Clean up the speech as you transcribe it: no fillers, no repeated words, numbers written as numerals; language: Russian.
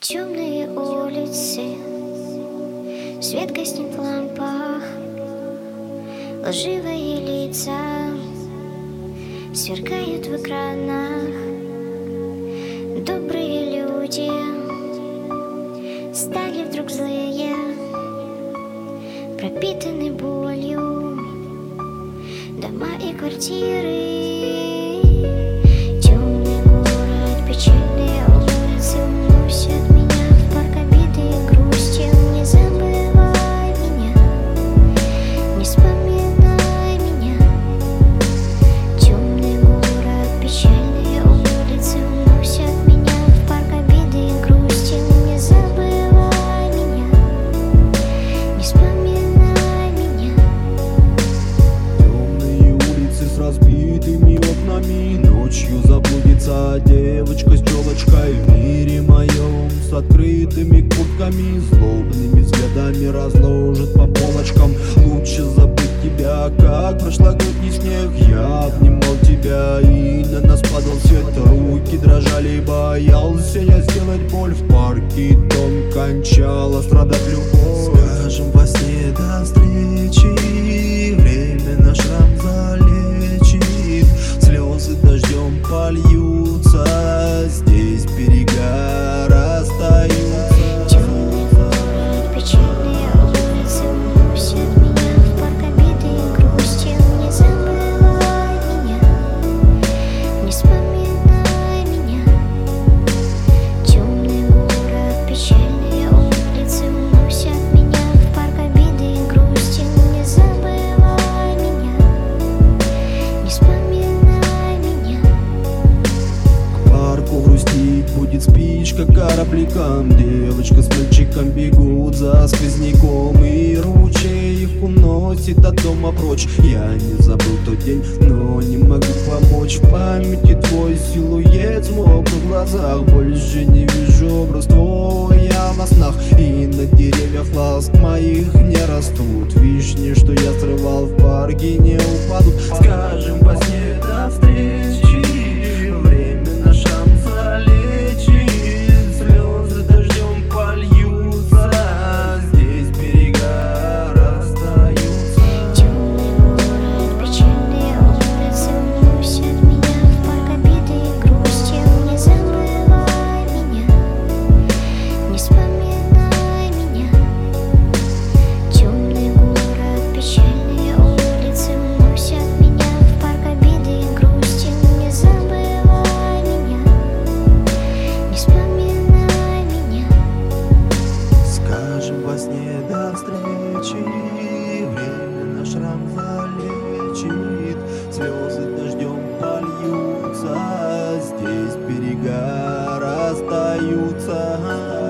Темные улицы, свет гаснет в лампах, лживые лица сверкают в экранах. Добрые люди стали вдруг злые, пропитаны болью дома и квартиры. Темный город, печальные улицы уносят меня в парк обиды и грусти. Не забывай меня, не вспоминай меня. Темный город, печальные улицы уносят меня в парк обиды и грусти. Не забывай меня, не вспоминай меня. Темные улицы с разбитыми окнами, ночью заблудится девочка с челочкой. В мире моем с открытыми куртками, злобными взглядами разложит по полочкам. Лучше забыть тебя, как прошлогодний снег. Я обнимал тебя, и на нас падал свет. Руки дрожали, боялся я сделать боль. В парке дом кончала страдать любовь. Скажем во сне до встречи, время наш шрам залечит. Слезы дождем польются, здесь берега расстаются. Темный город, печальные улицы уносят меня в парк обиды и грусти. Не забывай меня, не вспоминай меня. Темный город, печальные улицы уносят меня в парк обиды и грусти. Не забывай меня, не вспоминай меня. К парку грустить будет спичка корабликом. Девочка с мальчиком бегут за сквозняком, и ручей их уносит от дома прочь. Я не забыл тот день, но не могу помочь. В памяти твой силуэт смог в глазах. Больше не вижу образ твой я во снах. И на деревьях ласк моих не растут. Вишни, что я срывал в парке, не упадут. Скажем во сне до встречи, время наш шрам залечит. Слезы дождем польются, здесь берега расстаются. Темный город, печальные улицы уносят меня в парк обиды и грусти. Не забывай меня, не вспоминай меня. Темный город, печальные улицы уносят меня в парк обиды и грусти. Не забывай меня, не вспоминай меня. Скажем во сне до встречи, время наш шрам залечит. Слезы дождем польются, здесь берега расстаются.